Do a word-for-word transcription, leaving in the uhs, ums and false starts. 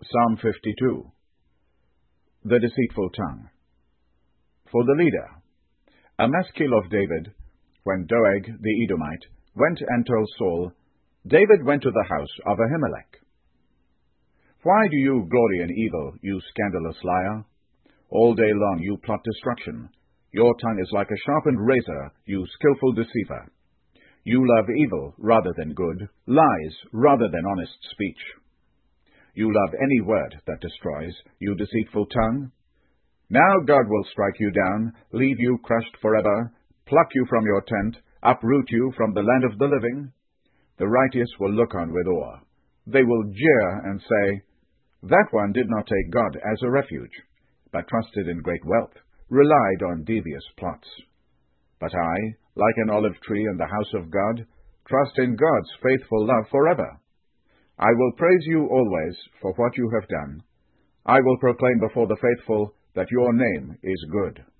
Psalm fifty-two. The Deceitful Tongue. For the leader, a maskil of David. When Doeg the Edomite went and told Saul, David went to the house of Ahimelech. Why do you glory in evil, you scandalous liar? All day long you plot destruction. Your tongue is like a sharpened razor, you skillful deceiver. You love evil rather than good, lies rather than honest speech. You love any word that destroys, you deceitful tongue. Now God will strike you down, leave you crushed forever, pluck you from your tent, uproot you from the land of the living. The righteous will look on with awe. They will jeer and say, That one did not take God as a refuge, but trusted in great wealth, relied on devious plots. But I, like an olive tree in the house of God, trust in God's faithful love forever. I will praise you always for what you have done. I will proclaim before the faithful that your name is good.